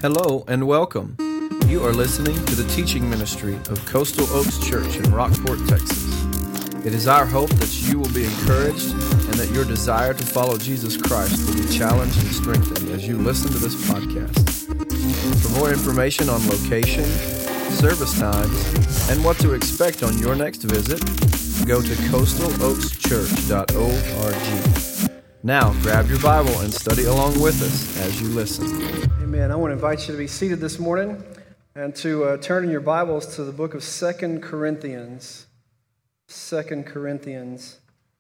Hello and welcome. You are listening to the teaching ministry of Coastal Oaks Church in Rockport, Texas. It is our hope that you will be encouraged and that your desire to follow Jesus Christ will be challenged and strengthened as you listen to this podcast. For more information on location, service times, and what to expect on your next visit, go to coastaloakschurch.org. Now, grab your Bible and study along with us as you listen. Amen. I want to invite you to be seated this morning and to turn in your Bibles to the book of 2 Corinthians. 2 Corinthians.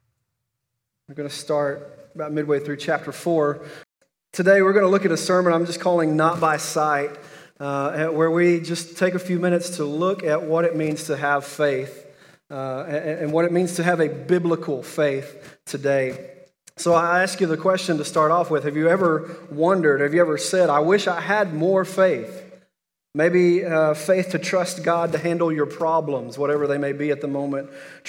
We're going to start about midway through chapter 4. Today we're going to look at a sermon I'm just calling Not by Sight, where we just take a few minutes to look at what it means to have faith and what it means to have a biblical faith today. So I ask you the question to start off with. Have you ever wondered, have you ever said, I wish I had more faith? Maybe faith to trust God to handle your problems, whatever they may be at the moment.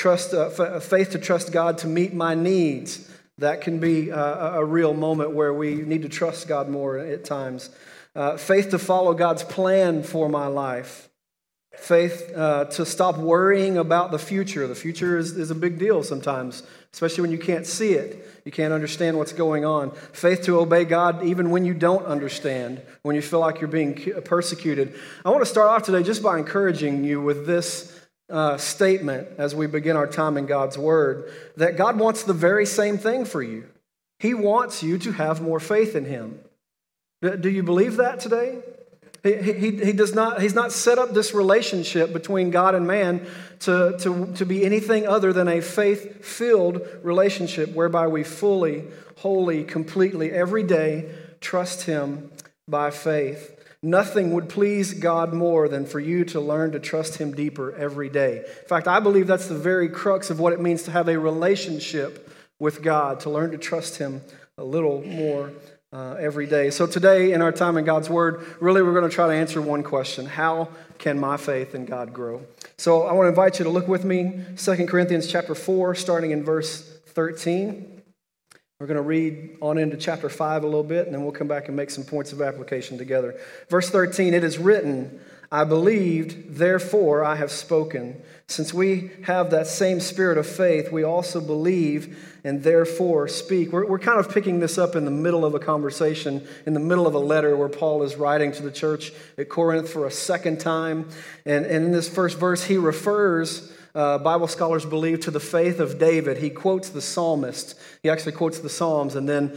Faith to trust God to meet my needs. That can be a real moment where we need to trust God more at times. Faith to follow God's plan for my life. Faith to stop worrying about the future. The future is a big deal sometimes, especially when you can't see it. You can't understand what's going on. Faith to obey God even when you don't understand, when you feel like you're being persecuted. I want to start off today just by encouraging you with this statement as we begin our time in God's Word, that God wants the very same thing for you. He wants you to have more faith in Him. Do you believe that today? He does not. He's not set up this relationship between God and man to be anything other than a faith-filled relationship whereby we fully, wholly, completely, every day trust Him by faith. Nothing would please God more than for you to learn to trust Him deeper every day. In fact, I believe that's the very crux of what it means to have a relationship with God, to learn to trust Him a little more every day. So today in our time in God's Word, really we're going to try to answer one question. How can my faith in God grow? So I want to invite you to look with me, 2 Corinthians chapter 4, starting in verse 13. We're going to read on into chapter 5 a little bit, and then we'll come back and make some points of application together. Verse 13, it is written, I believed, therefore I have spoken. Since we have that same spirit of faith, we also believe and therefore speak. We're kind of picking this up in the middle of a conversation, in the middle of a letter where Paul is writing to the church at Corinth for a second time. And in this first verse, he refers, Bible scholars believe, to the faith of David. He quotes the psalmist. He actually quotes the Psalms, and then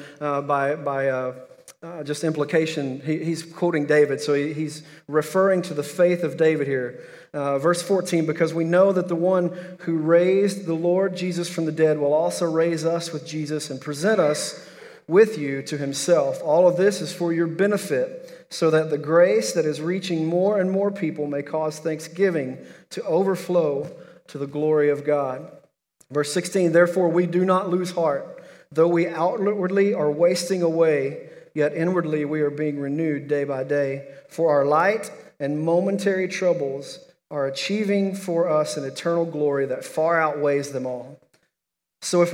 by just implication, he's quoting David. So he's referring to the faith of David here. Verse 14, because we know that the one who raised the Lord Jesus from the dead will also raise us with Jesus and present us with you to Himself. All of this is for your benefit, so that the grace that is reaching more and more people may cause thanksgiving to overflow to the glory of God. Verse 16, therefore we do not lose heart, though we outwardly are wasting away, yet inwardly we are being renewed day by day. For our light and momentary troubles are achieving for us an eternal glory that far outweighs them all. Verse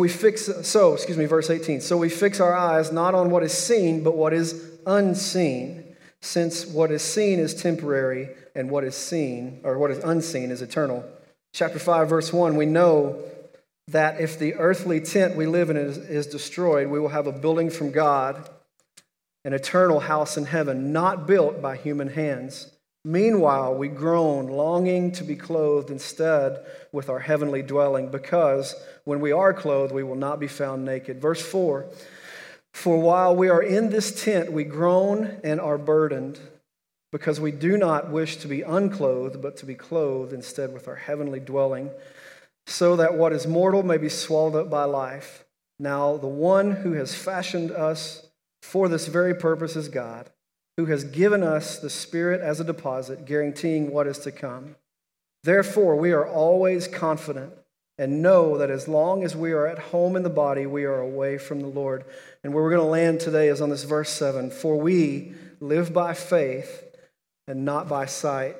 18. So we fix our eyes not on what is seen, but what is unseen, since what is seen is temporary, and what is unseen is eternal. Chapter 5, verse 1, we know that if the earthly tent we live in is destroyed, we will have a building from God, an eternal house in heaven, not built by human hands. Meanwhile, we groan, longing to be clothed instead with our heavenly dwelling, because when we are clothed, we will not be found naked. Verse 4, for while we are in this tent, we groan and are burdened, because we do not wish to be unclothed, but to be clothed instead with our heavenly dwelling, so that what is mortal may be swallowed up by life. Now, the one who has fashioned us for this very purpose is God, who has given us the Spirit as a deposit, guaranteeing what is to come. Therefore, we are always confident and know that as long as we are at home in the body, we are away from the Lord. And where we're going to land today is on this verse 7. For we live by faith and not by sight.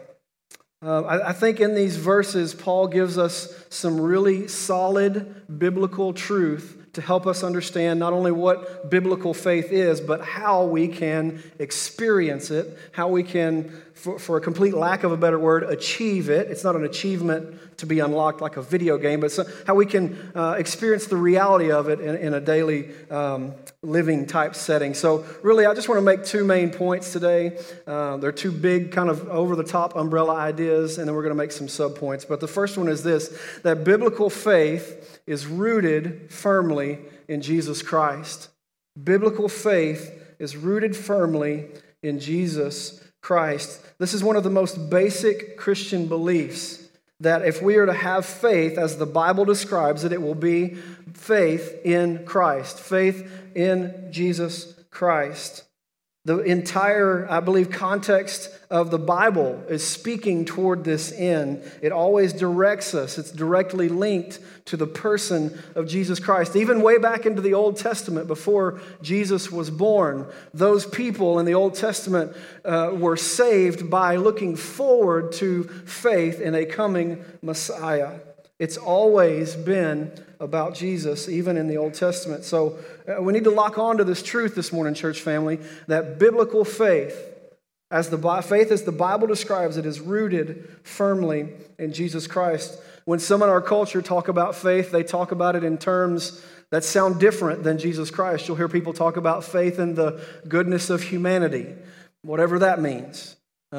I think in these verses, Paul gives us some really solid biblical truth to help us understand not only what biblical faith is, but how we can experience it, how we can, for a complete lack of a better word, achieve it. It's not an achievement to be unlocked like a video game, but how we can experience the reality of it in a daily living type setting. So really, I just want to make two main points today. They're two big kind of over-the-top umbrella ideas, and then we're going to make some sub-points. But the first one is this, that biblical faith is rooted firmly in Jesus Christ. Biblical faith is rooted firmly in Jesus Christ. This is one of the most basic Christian beliefs, that if we are to have faith, as the Bible describes it, it will be faith in Christ, faith in Jesus Christ. The entire, I believe, context of the Bible is speaking toward this end. It always directs us. It's directly linked to the person of Jesus Christ. Even way back into the Old Testament, before Jesus was born, those people in the Old Testament were saved by looking forward to faith in a coming Messiah. It's always been about Jesus, even in the Old Testament. So we need to lock on to this truth this morning, church family, that biblical faith, as the Bible describes it, is rooted firmly in Jesus Christ. When some in our culture talk about faith, they talk about it in terms that sound different than Jesus Christ. You'll hear people talk about faith in the goodness of humanity, whatever that means.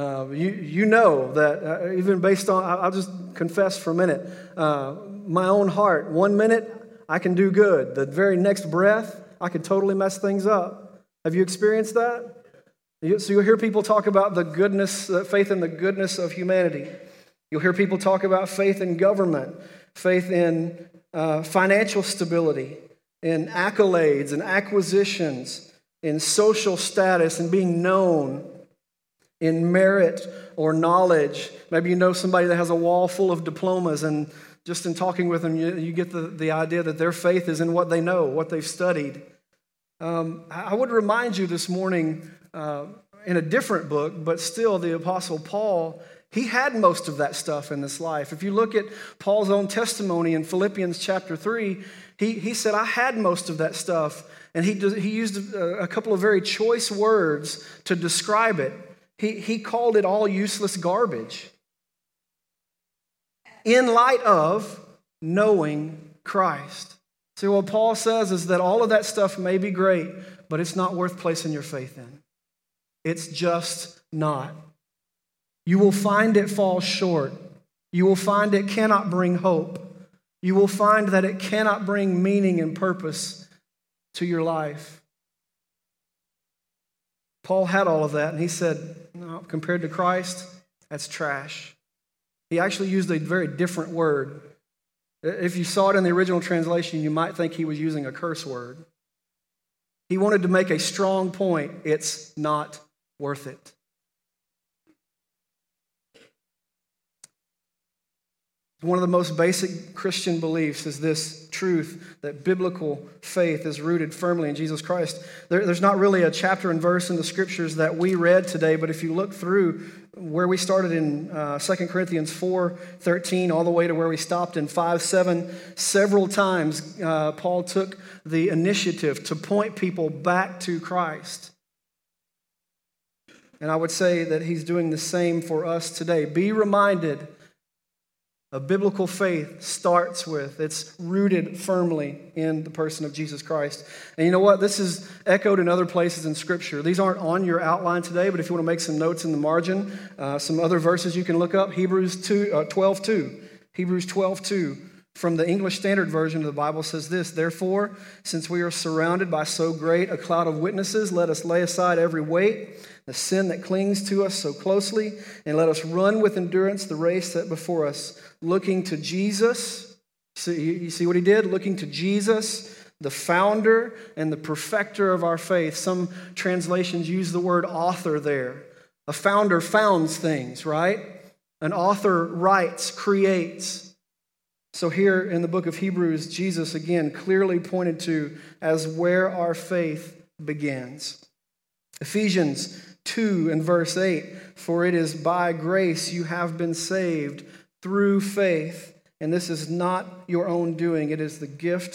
You know that even based on, I'll just confess for a minute, my own heart, 1 minute I can do good. The very next breath, I could totally mess things up. Have you experienced that? So you'll hear people talk about the goodness, faith in the goodness of humanity. You'll hear people talk about faith in government, faith in financial stability, in accolades and acquisitions, in social status and being known, in merit or knowledge. Maybe you know somebody that has a wall full of diplomas, and just in talking with them, you get the idea that their faith is in what they know, what they've studied. I would remind you this morning, in a different book, but still the Apostle Paul, he had most of that stuff in this life. If you look at Paul's own testimony in Philippians chapter 3, he said, I had most of that stuff. And he used a couple of very choice words to describe it. He called it all useless garbage in light of knowing Christ. See, what Paul says is that all of that stuff may be great, but it's not worth placing your faith in. It's just not. You will find it falls short. You will find it cannot bring hope. You will find that it cannot bring meaning and purpose to your life. Paul had all of that, and he said, no, compared to Christ, that's trash. He actually used a very different word. If you saw it in the original translation, you might think he was using a curse word. He wanted to make a strong point. It's not worth it. One of the most basic Christian beliefs is this truth that biblical faith is rooted firmly in Jesus Christ. There's not really a chapter and verse in the scriptures that we read today, but if you look through where we started in 2 Corinthians 4:13 all the way to where we stopped in 5:7, several times Paul took the initiative to point people back to Christ. And I would say that he's doing the same for us today. Be reminded, a biblical faith starts with, it's rooted firmly in the person of Jesus Christ. And you know what? This is echoed in other places in Scripture. These aren't on your outline today, but if you want to make some notes in the margin, some other verses you can look up. Hebrews 12:2. Hebrews 12:2. From the English Standard Version of the Bible says this, therefore, since we are surrounded by so great a cloud of witnesses, let us lay aside every weight, the sin that clings to us so closely, and let us run with endurance the race set before us, looking to Jesus. So you see what he did? Looking to Jesus, the founder and the perfecter of our faith. Some translations use the word author there. A founder founds things, right? An author writes, creates. So here in the book of Hebrews, Jesus again clearly pointed to as where our faith begins. Ephesians 2 and verse 8, for it is by grace you have been saved through faith, and this is not your own doing, it is the gift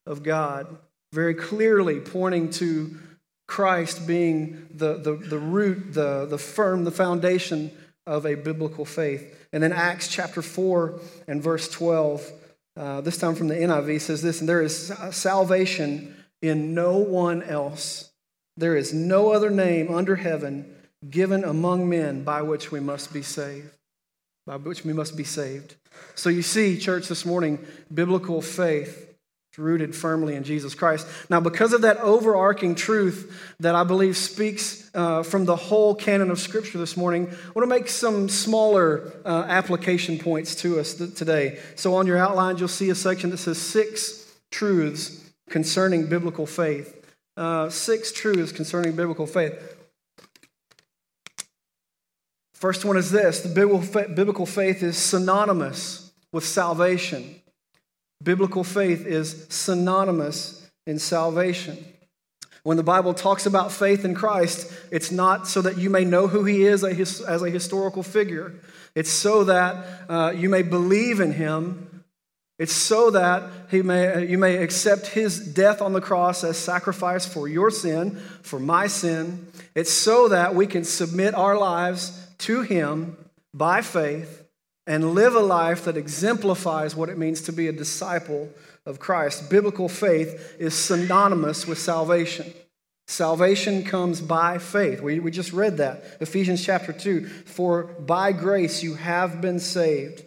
of God, very clearly pointing to Christ being the root, the foundation of a biblical faith. And then Acts chapter 4 and verse 12, this time from the NIV, says this, and there is salvation in no one else. There is no other name under heaven given among men by which we must be saved. By which we must be saved. So you see, church, this morning, biblical faith is rooted firmly in Jesus Christ. Now, because of that overarching truth that I believe speaks from the whole canon of Scripture this morning, I want to make some smaller application points to us today. So on your outline, you'll see a section that says 6 truths concerning biblical faith. 6 truths concerning biblical faith. First one is this: the biblical faith is synonymous with salvation. Biblical faith is synonymous in salvation. When the Bible talks about faith in Christ, it's not so that you may know who He is as a historical figure. It's so that you may believe in Him. It's so that you may accept His death on the cross as sacrifice for your sin, for my sin. It's so that we can submit our lives to Him by faith and live a life that exemplifies what it means to be a disciple of Christ. Biblical faith is synonymous with salvation. Salvation comes by faith. We just read that. Ephesians chapter 2, for by grace you have been saved.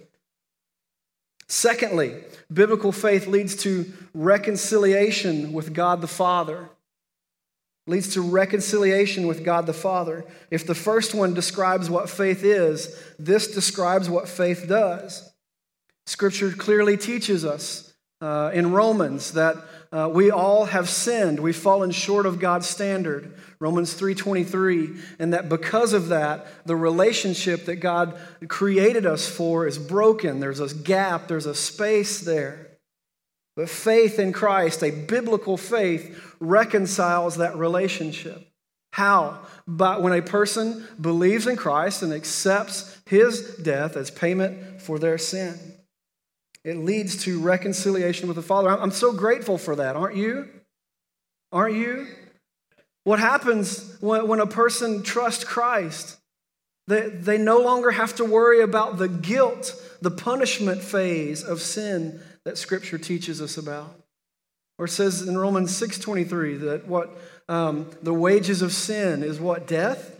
Secondly, biblical faith leads to reconciliation with God the Father. Leads to reconciliation with God the Father. If the first one describes what faith is, this describes what faith does. Scripture clearly teaches us in Romans that we all have sinned. We've fallen short of God's standard. Romans 3:23. And that because of that, the relationship that God created us for is broken. There's a gap. There's a space there. But faith in Christ, a biblical faith, reconciles that relationship. How? But when a person believes in Christ and accepts His death as payment for their sin, it leads to reconciliation with the Father. I'm so grateful for that, aren't you? Aren't you? What happens when a person trusts Christ? They no longer have to worry about the guilt, the punishment phase of sin that Scripture teaches us about. Or it says in Romans 6:23 that what the wages of sin is what? Death?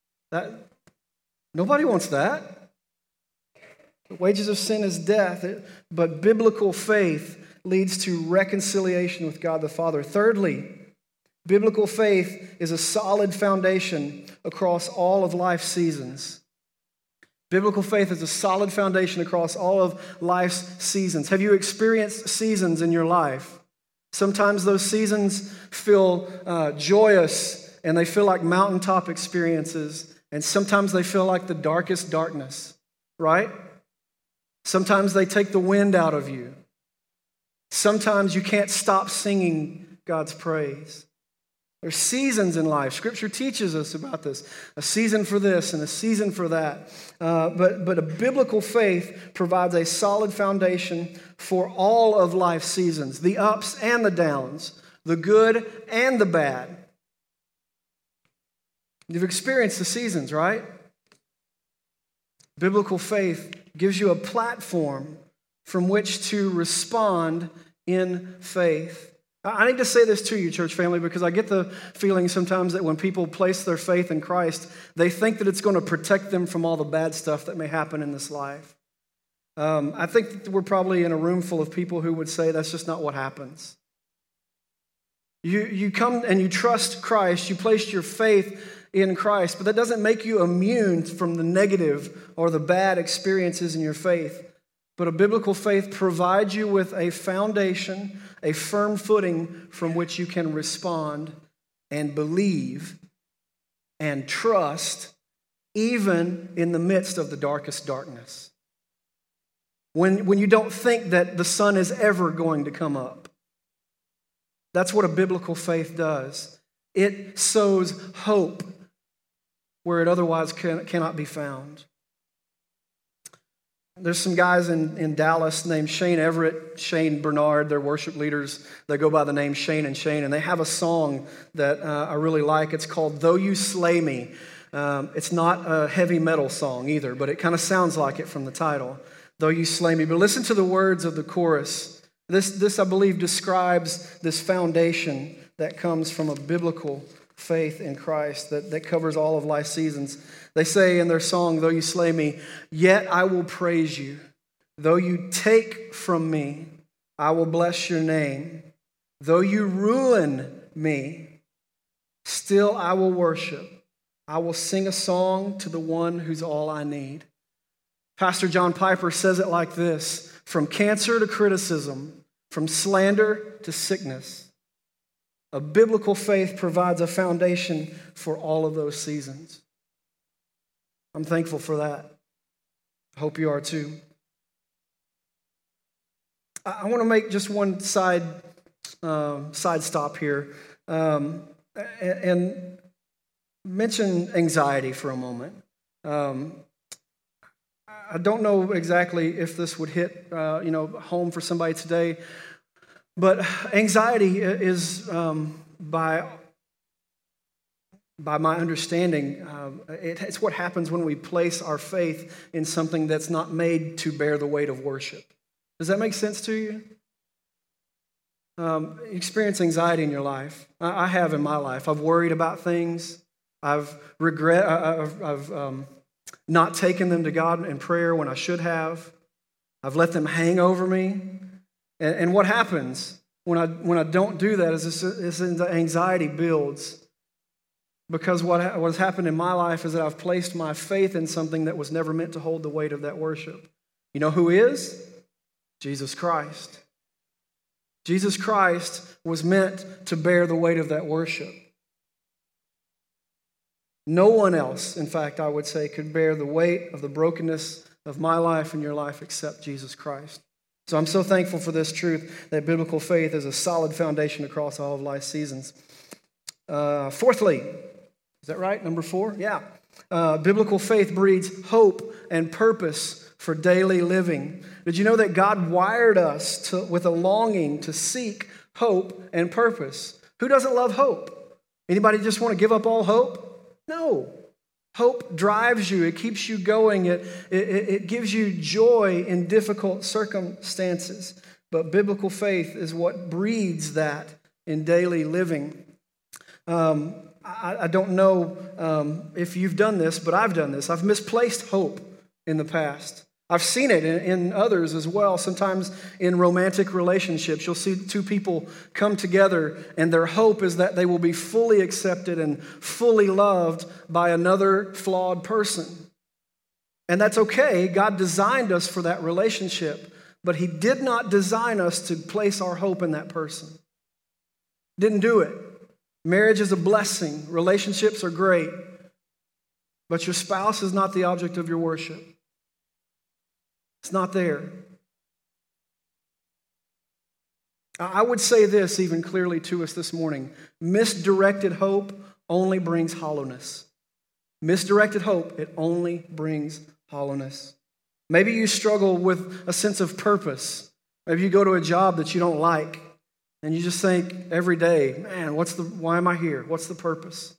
Nobody wants that. The wages of sin is death. But biblical faith leads to reconciliation with God the Father. Thirdly, biblical faith is a solid foundation across all of life's seasons. Biblical faith is a solid foundation across all of life's seasons. Have you experienced seasons in your life? Sometimes those seasons feel joyous and they feel like mountaintop experiences. And sometimes they feel like the darkest darkness, right? Sometimes they take the wind out of you. Sometimes you can't stop singing God's praise. There's seasons in life. Scripture teaches us about this. A season for this and a season for that. But a biblical faith provides a solid foundation for all of life's seasons, the ups and the downs, the good and the bad. You've experienced the seasons, right? Biblical faith gives you a platform from which to respond in faith. I need to say this to you, church family, because I get the feeling sometimes that when people place their faith in Christ, they think that it's going to protect them from all the bad stuff that may happen in this life. I think that we're probably in a room full of people who would say that's just not what happens. You come and you trust Christ, you place your faith in Christ, but that doesn't make you immune from the negative or the bad experiences in your faith. But a biblical faith provides you with a foundation, a firm footing from which you can respond and believe and trust even in the midst of the darkest darkness. When you don't think that the sun is ever going to come up. That's what a biblical faith does. It sows hope where it otherwise cannot be found. There's some guys in Dallas named Shane Everett, Shane Bernard. They're worship leaders. They go by the name Shane and Shane, and they have a song that I really like. It's called Though You Slay Me. It's not a heavy metal song either, but it kind of sounds like it from the title, Though You Slay Me. But listen to the words of the chorus. This I believe, describes this foundation that comes from a biblical faith in Christ that covers all of life's seasons. They say in their song, Though you slay me, yet I will praise you. Though you take from me, I will bless your name. Though you ruin me, still I will worship. I will sing a song to the one who's all I need. Pastor John Piper says it like this: from cancer to criticism, from slander to sickness, a biblical faith provides a foundation for all of those seasons. I'm thankful for that. I hope you are too. I want to make just one side stop here and mention anxiety for a moment. I don't know exactly if this would hit home for somebody today, but anxiety is by my understanding, it's what happens when we place our faith in something that's not made to bear the weight of worship. Does that make sense to you? You experience anxiety in your life. I have in my life. I've worried about things. I've not taken them to God in prayer when I should have. I've let them hang over me. And what happens when I don't do that is the anxiety builds. Because what has happened in my life is that I've placed my faith in something that was never meant to hold the weight of that worship. You know who is? Jesus Christ. Jesus Christ was meant to bear the weight of that worship. No one else, in fact, I would say, could bear the weight of the brokenness of my life and your life except Jesus Christ. So I'm so thankful for this truth that biblical faith is a solid foundation across all of life's seasons. Fourthly, is that right? Number 4? Yeah. Biblical faith breeds hope and purpose for daily living. Did you know that God wired us with a longing to seek hope and purpose? Who doesn't love hope? Anybody just want to give up all hope? No. Hope drives you. It keeps you going. It gives you joy in difficult circumstances. But biblical faith is what breeds that in daily living. I don't know if you've done this, but I've done this. I've misplaced hope in the past. I've seen it in others as well. Sometimes in romantic relationships, you'll see two people come together and their hope is that they will be fully accepted and fully loved by another flawed person. And that's okay. God designed us for that relationship, but He did not design us to place our hope in that person. Didn't do it. Marriage is a blessing. Relationships are great. But your spouse is not the object of your worship. It's not there. I would say this even clearly to us this morning. Misdirected hope only brings hollowness. Misdirected hope, it only brings hollowness. Maybe you struggle with a sense of purpose. Maybe you go to a job that you don't like. And you just think every day, man, why am I here? What's the purpose?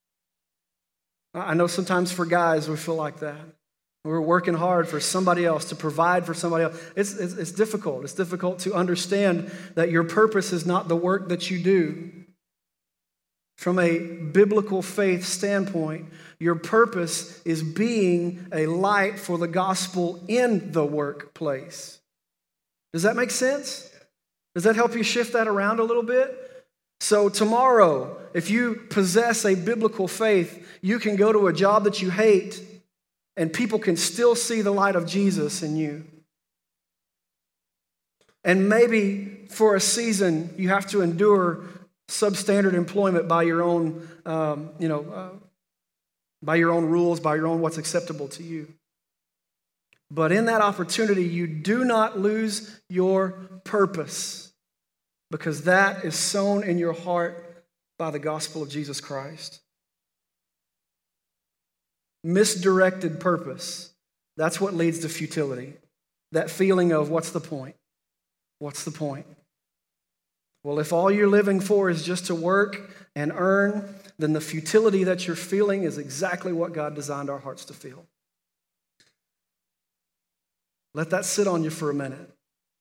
I know sometimes for guys we feel like that. We're working hard for somebody else, to provide for somebody else. It's difficult. It's difficult to understand that your purpose is not the work that you do. From a biblical faith standpoint, your purpose is being a light for the gospel in the workplace. Does that make sense? Does that help you shift that around a little bit? So tomorrow, if you possess a biblical faith, you can go to a job that you hate and people can still see the light of Jesus in you. And maybe for a season, you have to endure substandard employment by your own, by your own rules, by your own what's acceptable to you. But in that opportunity, you do not lose your purpose, because that is sown in your heart by the gospel of Jesus Christ. Misdirected purpose That's what leads to futility. That feeling of, what's the point? What's the point? Well, if all you're living for is just to work and earn, then the futility that you're feeling is exactly what God designed our hearts to feel. Let that sit on you for a minute.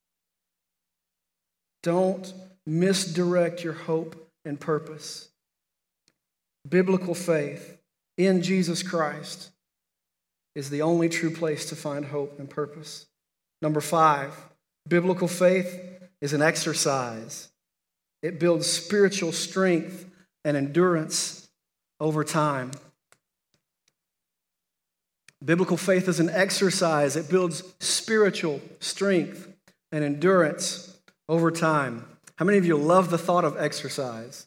Don't misdirect your hope and purpose. Biblical faith in Jesus Christ is the only true place to find hope and purpose. Number 5, biblical faith is an exercise. It builds spiritual strength and endurance over time. Biblical faith is an exercise. It builds spiritual strength and endurance over time. How many of you love the thought of exercise?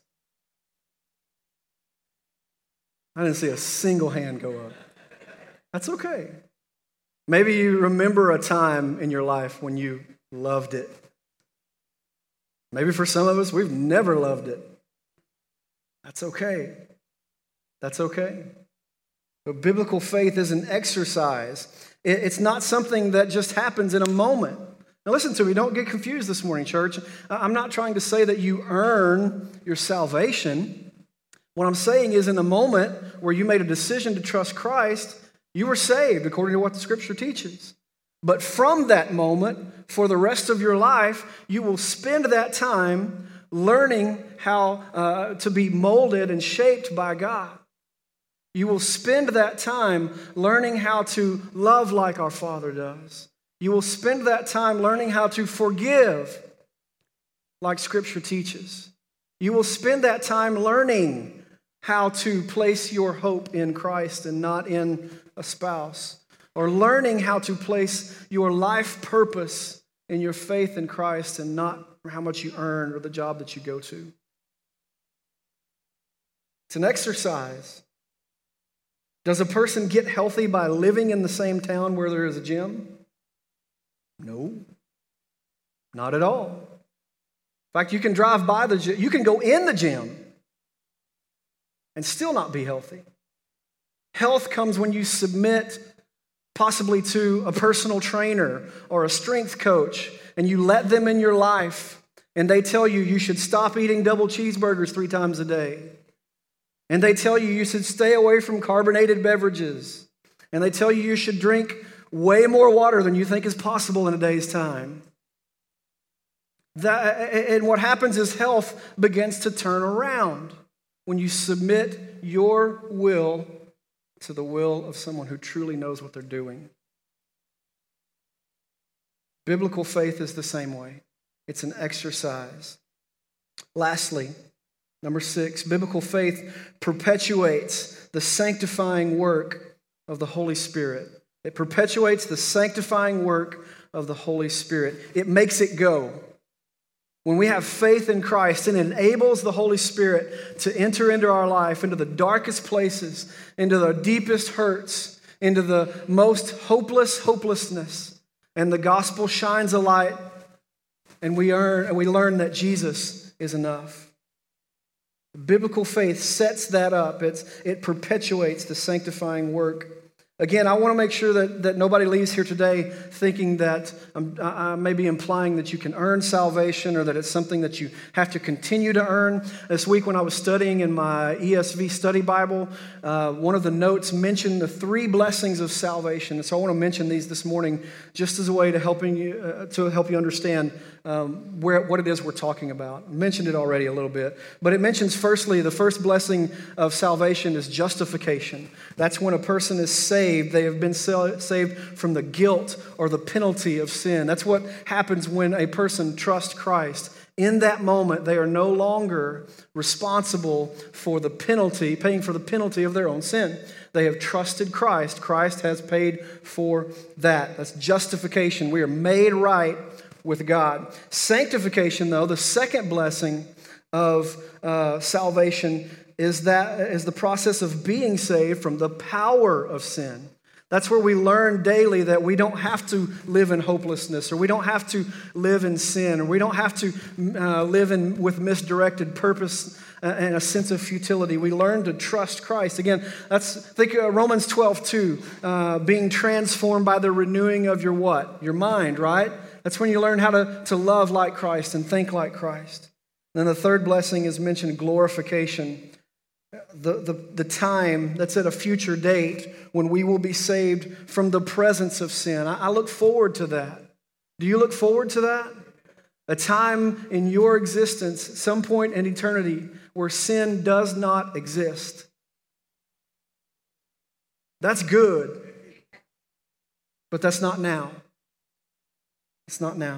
I didn't see a single hand go up. That's okay. Maybe you remember a time in your life when you loved it. Maybe for some of us, we've never loved it. That's okay. That's okay. But biblical faith is an exercise. It's not something that just happens in a moment. Now listen to me, don't get confused this morning, church. I'm not trying to say that you earn your salvation. What I'm saying is in the moment where you made a decision to trust Christ, you were saved according to what the Scripture teaches. But from that moment, for the rest of your life, you will spend that time learning how to be molded and shaped by God. You will spend that time learning how to love like our Father does. You will spend that time learning how to forgive like Scripture teaches. You will spend that time learning how to place your hope in Christ and not in a spouse, or learning how to place your life purpose in your faith in Christ and not how much you earn or the job that you go to. It's an exercise. Does a person get healthy by living in the same town where there is a gym? No, not at all. In fact, you can drive by the gym, you can go in the gym and still not be healthy. Health comes when you submit possibly to a personal trainer or a strength coach, and you let them in your life, and they tell you you should stop eating double cheeseburgers 3 times a day. And they tell you you should stay away from carbonated beverages. And they tell you you should drink way more water than you think is possible in a day's time. And what happens is health begins to turn around when you submit your will to the will of someone who truly knows what they're doing. Biblical faith is the same way. It's an exercise. Lastly, number 6, biblical faith perpetuates the sanctifying work of the Holy Spirit. It perpetuates the sanctifying work of the Holy Spirit. It makes it go. When we have faith in Christ, it enables the Holy Spirit to enter into our life, into the darkest places, into the deepest hurts, into the most hopelessness. And the gospel shines a light, and we learn that Jesus is enough. Biblical faith sets that up. It perpetuates the sanctifying work. Again, I want to make sure that nobody leaves here today thinking that I may be implying that you can earn salvation or that it's something that you have to continue to earn. This week when I was studying in my ESV study Bible, one of the notes mentioned the 3 blessings of salvation. And so I want to mention these this morning just as a way to help you understand what it is we're talking about. I mentioned it already a little bit. But it mentions firstly, the first blessing of salvation is justification. That's when a person is saved. They have been saved from the guilt or the penalty of sin. That's what happens when a person trusts Christ. In that moment, they are no longer responsible for the penalty, paying for the penalty of their own sin. They have trusted Christ. Christ has paid for that. That's justification. We are made right with God. Sanctification, though, the second blessing of salvation is the process of being saved from the power of sin. That's where we learn daily that we don't have to live in hopelessness, or we don't have to live in sin, or we don't have to live with misdirected purpose and a sense of futility. We learn to trust Christ. Again, think Romans 12:2, being transformed by the renewing of your what? Your mind, right? That's when you learn how to love like Christ and think like Christ. Then the third blessing is mentioned, glorification. The time that's at a future date when we will be saved from the presence of sin. I look forward to that. Do you look forward to that? A time in your existence, some point in eternity, where sin does not exist. That's good, but that's not now. It's not now.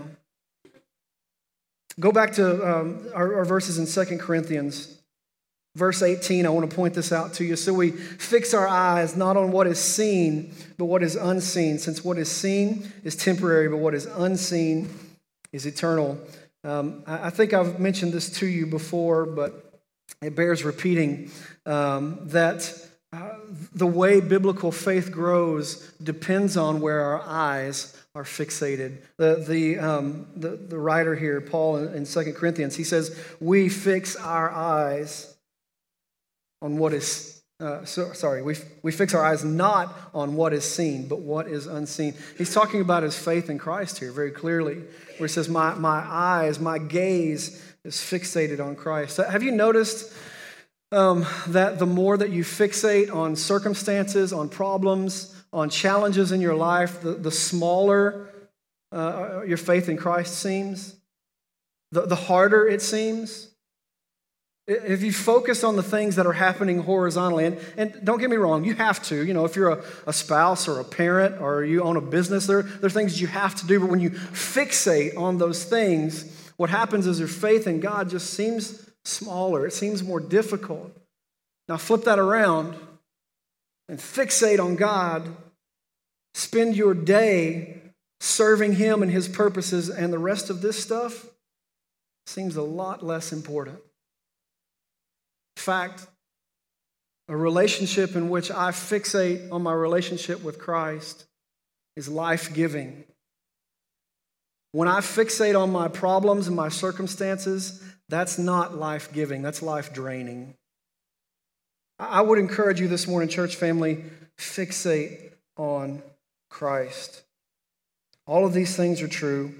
Go back to our verses in 2 Corinthians. Verse 18, I want to point this out to you. So we fix our eyes not on what is seen, but what is unseen, since what is seen is temporary, but what is unseen is eternal. I think I've mentioned this to you before, but it bears repeating, that the way biblical faith grows depends on where our eyes are fixated. The writer here, Paul in 2 Corinthians, he says, we fix our eyes on what is, we fix our eyes not on what is seen, but what is unseen. He's talking about his faith in Christ here very clearly, where he says, my gaze is fixated on Christ. Have you noticed that the more that you fixate on circumstances, on problems, on challenges in your life, the smaller your faith in Christ seems, the harder it seems? If you focus on the things that are happening horizontally, and don't get me wrong, you have to. If you're a spouse or a parent or you own a business, there are things you have to do. But when you fixate on those things, what happens is your faith in God just seems smaller. It seems more difficult. Now flip that around and fixate on God. Spend your day serving Him and His purposes, and the rest of this stuff seems a lot less important. In fact, a relationship in which I fixate on my relationship with Christ is life-giving. When I fixate on my problems and my circumstances, that's not life-giving, that's life-draining. I would encourage you this morning, church family, fixate on Christ. All of these things are true.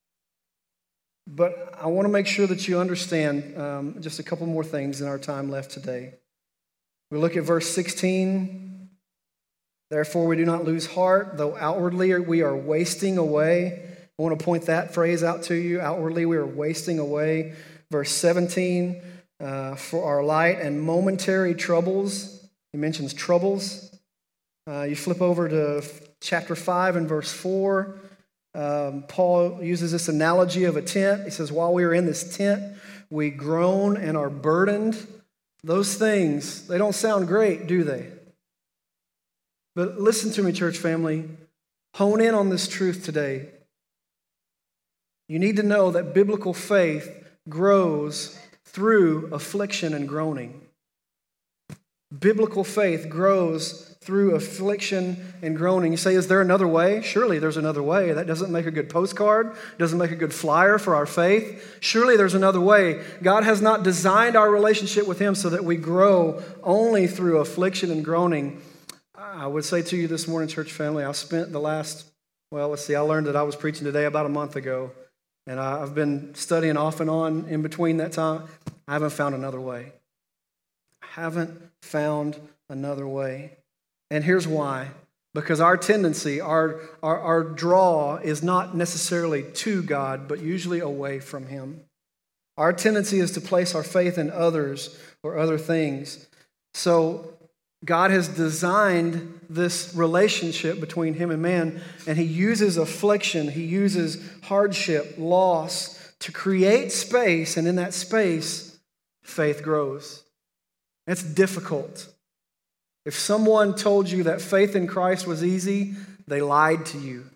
But I want to make sure that you understand just a couple more things in our time left today. We look at verse 16. Therefore, we do not lose heart, though outwardly we are wasting away. I want to point that phrase out to you. Outwardly we are wasting away. Verse 17, for our light and momentary troubles. He mentions troubles. You flip over to chapter 5 and verse 4. Paul uses this analogy of a tent. He says, while we are in this tent, we groan and are burdened. Those things, they don't sound great, do they? But listen to me, church family. Hone in on this truth today. You need to know that biblical faith grows through affliction and groaning. Biblical faith grows through affliction and groaning. You say, is there another way? Surely there's another way. That doesn't make a good postcard, doesn't make a good flyer for our faith. Surely there's another way. God has not designed our relationship with Him so that we grow only through affliction and groaning. I would say to you this morning, church family, I spent the last, I learned that I was preaching today about a month ago, and I've been studying off and on in between that time. I haven't found another way. Haven't found another way. And here's why. Because our tendency, our draw is not necessarily to God, but usually away from Him. Our tendency is to place our faith in others or other things. So God has designed this relationship between Him and man, and He uses affliction, He uses hardship, loss to create space, and in that space, faith grows. It's difficult. If someone told you that faith in Christ was easy, they lied to you.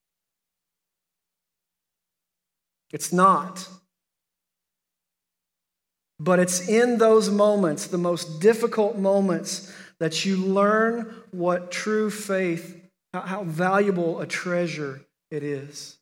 It's not. But it's in those moments, the most difficult moments, that you learn what true faith how valuable a treasure it is.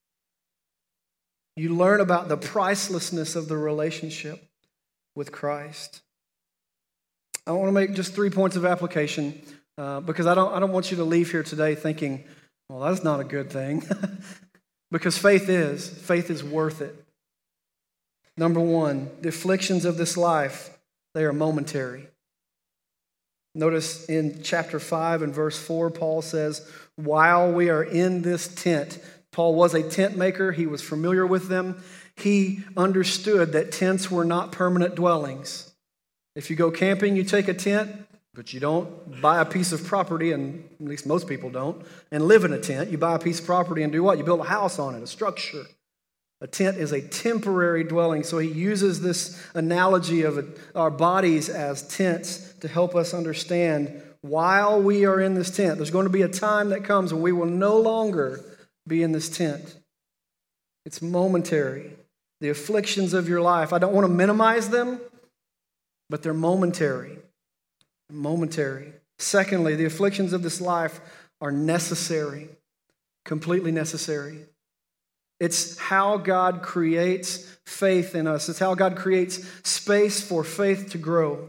You learn about the pricelessness of the relationship with Christ. I want to make just 3 points of application because I don't want you to leave here today thinking, well, that's not a good thing. Because faith is worth it. Number one, the afflictions of this life, they are momentary. Notice in chapter 5 and verse 4, Paul says, while we are in this tent, Paul was a tent maker. He was familiar with them. He understood that tents were not permanent dwellings. If you go camping, you take a tent, but you don't buy a piece of property, and at least most people don't, and live in a tent. You buy a piece of property and do what? You build a house on it, a structure. A tent is a temporary dwelling. So he uses this analogy of our bodies as tents to help us understand while we are in this tent, there's going to be a time that comes when we will no longer be in this tent. It's momentary. The afflictions of your life, I don't want to minimize them, but they're momentary. Momentary. Secondly, the afflictions of this life are necessary, completely necessary. It's how God creates faith in us. It's how God creates space for faith to grow.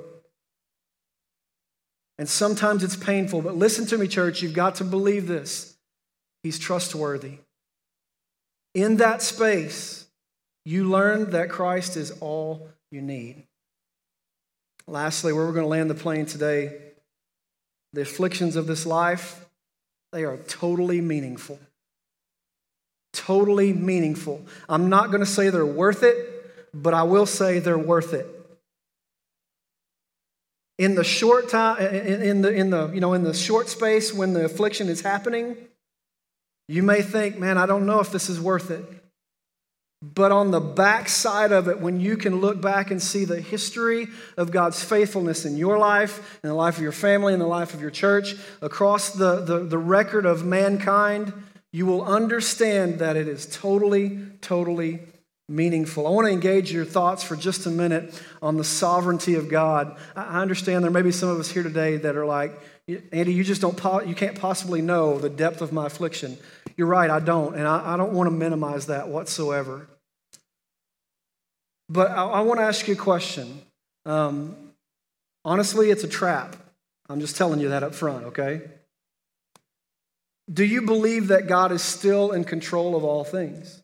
And sometimes it's painful, but listen to me, church, you've got to believe this. He's trustworthy. In that space, you learn that Christ is all you need. Lastly, where we're going to land the plane today, the afflictions of this life, they are totally meaningful. Totally meaningful. I'm not going to say they're worth it, but I will say they're worth it. In the short time, in the short space when the affliction is happening, you may think, man, I don't know if this is worth it. But on the back side of it, when you can look back and see the history of God's faithfulness in your life, in the life of your family, in the life of your church, across the record of mankind, you will understand that it is totally, totally meaningful. I want to engage your thoughts for just a minute on the sovereignty of God. I understand there may be some of us here today that are like, Andy, you can't possibly know the depth of my affliction. You're right, I don't, and I don't want to minimize that whatsoever. But I want to ask you a question. Honestly, it's a trap. I'm just telling you that up front, okay? Do you believe that God is still in control of all things?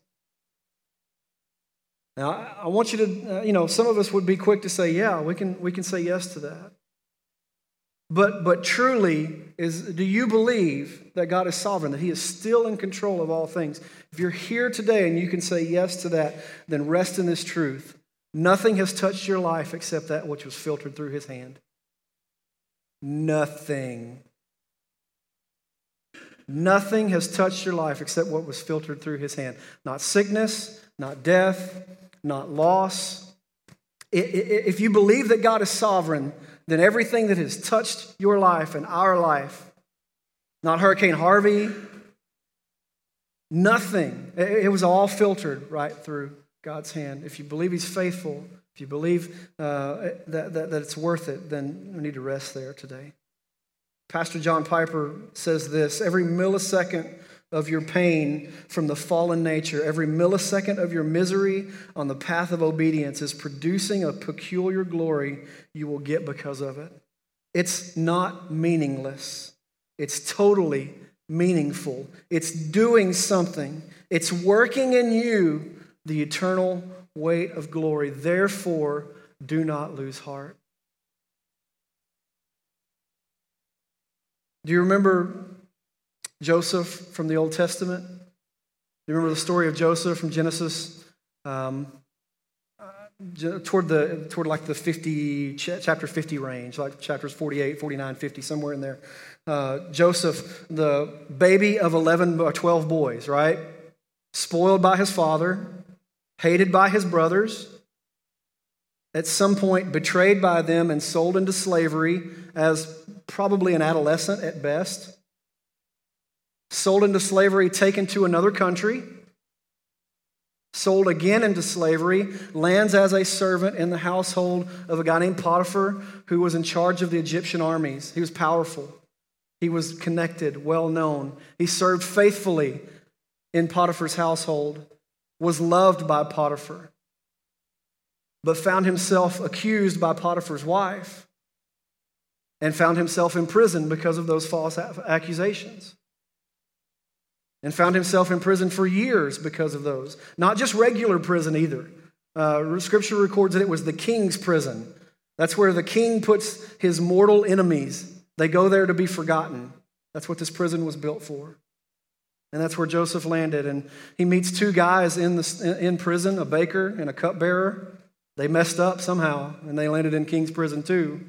Now, I want you to, some of us would be quick to say, yeah, we can say yes to that. But truly, do you believe that God is sovereign, that He is still in control of all things? If you're here today and you can say yes to that, then rest in this truth. Nothing has touched your life except that which was filtered through His hand. Nothing. Nothing has touched your life except what was filtered through His hand. Not sickness, not death, not loss. If you believe that God is sovereign, then everything that has touched your life and our life, not Hurricane Harvey, nothing. It was all filtered right through God's hand. If you believe He's faithful, if you believe that it's worth it, then we need to rest there today. Pastor John Piper says this: every millisecond of your pain from the fallen nature, every millisecond of your misery on the path of obedience is producing a peculiar glory you will get because of it. It's not meaningless. It's totally meaningful. It's doing something. It's working in you the eternal weight of glory. Therefore, do not lose heart. Do you remember Joseph from the Old Testament? Do you remember the story of Joseph from Genesis? Toward like the chapter 50 range, like chapters 48, 49, 50, somewhere in there. Joseph, the baby of 11 or 12 boys, right? Spoiled by his father, hated by his brothers, at some point betrayed by them and sold into slavery as probably an adolescent at best. Sold into slavery, taken to another country. Sold again into slavery, lands as a servant in the household of a guy named Potiphar who was in charge of the Egyptian armies. He was powerful. He was connected, well known. He served faithfully in Potiphar's household, was loved by Potiphar, but found himself accused by Potiphar's wife and found himself in prison because of those false accusations. And found himself in prison for years because of those. Not just regular prison either. Scripture records that it was the king's prison. That's where the king puts his mortal enemies. They go there to be forgotten. That's what this prison was built for. And that's where Joseph landed. And he meets two guys in prison, a baker and a cupbearer. They messed up somehow, and they landed in king's prison too.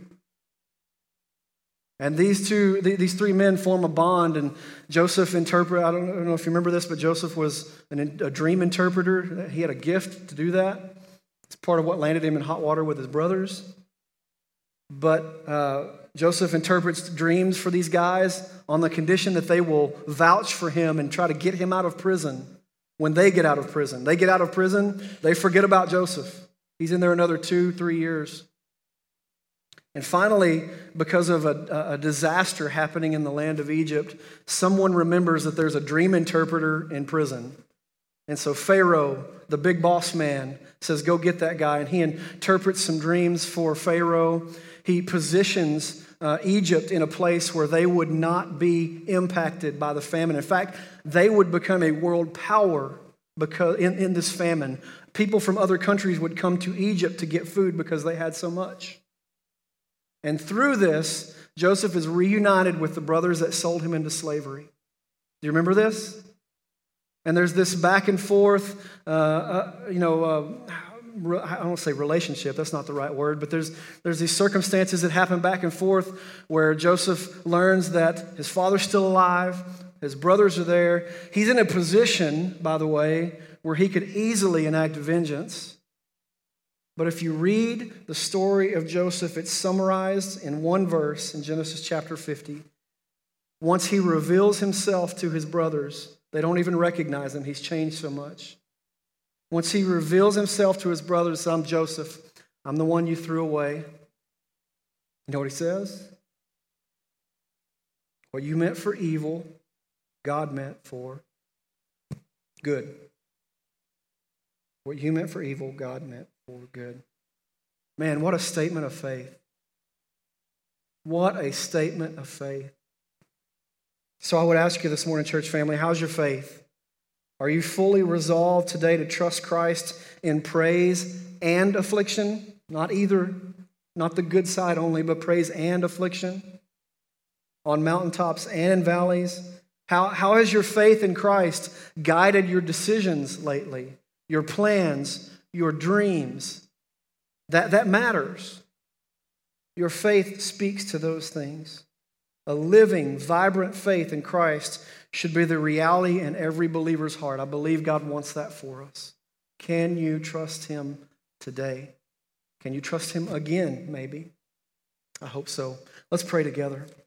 And these three men form a bond, and Joseph I don't know if you remember this, but Joseph was a dream interpreter. He had a gift to do that. It's part of what landed him in hot water with his brothers. But Joseph interprets dreams for these guys on the condition that they will vouch for him and try to get him out of prison when they get out of prison. They get out of prison, they forget about Joseph. He's in there another 2-3 years. And finally, because of a disaster happening in the land of Egypt, someone remembers that there's a dream interpreter in prison. And so Pharaoh, the big boss man, says, go get that guy. And he interprets some dreams for Pharaoh. He positions Egypt in a place where they would not be impacted by the famine. In fact, they would become a world power because in this famine. People from other countries would come to Egypt to get food because they had so much. And through this, Joseph is reunited with the brothers that sold him into slavery. Do you remember this? And there's this back and forth, I don't want to say relationship, that's not the right word, but there's these circumstances that happen back and forth where Joseph learns that his father's still alive, his brothers are there. He's in a position, by the way, where he could easily enact vengeance. But if you read the story of Joseph, it's summarized in one verse in Genesis chapter 50. Once he reveals himself to his brothers, they don't even recognize him. He's changed so much. Once he reveals himself to his brothers, I'm Joseph. I'm the one you threw away. You know what he says? What you meant for evil, God meant for good. What you meant for evil, God meant for good. Man, what a statement of faith. What a statement of faith. So I would ask you this morning, church family, how's your faith? Are you fully resolved today to trust Christ in praise and affliction? Not either, not the good side only, but praise and affliction. On mountaintops and in valleys. How has your faith in Christ guided your decisions lately? Your plans, your dreams? That matters. Your faith speaks to those things. A living, vibrant faith in Christ should be the reality in every believer's heart. I believe God wants that for us. Can you trust him today? Can you trust him again, maybe? I hope so. Let's pray together.